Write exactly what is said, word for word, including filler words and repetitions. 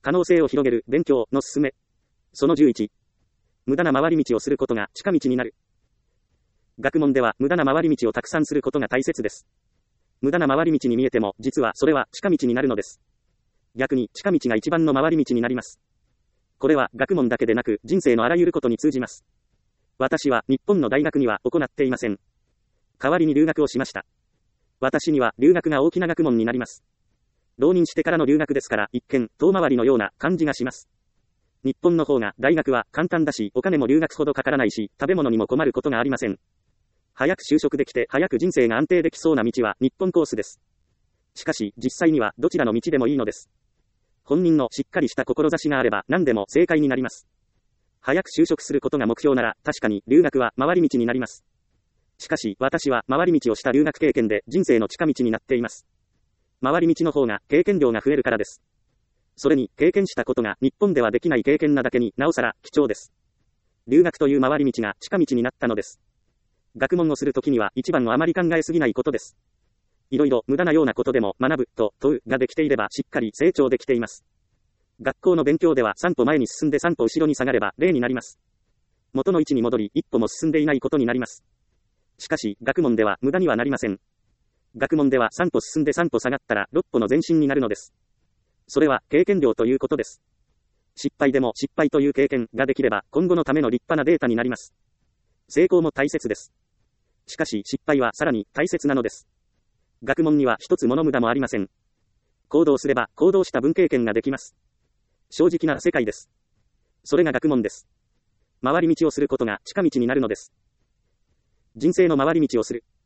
可能性を広げる勉強の勧め。そのじゅういち。無駄な回り道をすることが近道になる。学問では無駄な回り道をたくさんすることが大切です。無駄な回り道に見えても、実はそれは近道になるのです。逆に近道が一番の回り道になります。これは学問だけでなく人生のあらゆることに通じます。私は日本の大学には行っていません。代わりに留学をしました。私には留学が大きな学問になります。浪人してからの留学ですから一見遠回りのような感じがします。日本の方が大学は簡単だし、お金も留学ほどかからないし、食べ物にも困ることがありません。早く就職できて早く人生が安定できそうな道は日本コースです。しかし実際にはどちらの道でもいいのです。本人のしっかりした志があれば何でも正解になります。早く就職することが目標なら確かに留学は回り道になります。しかし私は回り道をした留学経験で人生の近道になっています。回り道の方が経験量が増えるからです。それに経験したことが日本ではできない経験なだけになおさら貴重です。留学という回り道が近道になったのです。学問をするときには一番をあまり考えすぎないことです。いろいろ無駄なようなことでも学ぶと問うができていればしっかり成長できています。学校の勉強では三歩前に進んで三歩後ろに下がれば例になります。元の位置に戻り一歩も進んでいないことになります。しかし学問では無駄にはなりません。学問では三歩進んで三歩下がったら六歩の前進になるのです。それは経験量ということです。失敗でも失敗という経験ができれば今後のための立派なデータになります。成功も大切です。しかし失敗はさらに大切なのです。学問には一つもの無駄もありません。行動すれば行動した分経験ができます。正直な世界です。それが学問です。回り道をすることが近道になるのです。人生の回り道をする。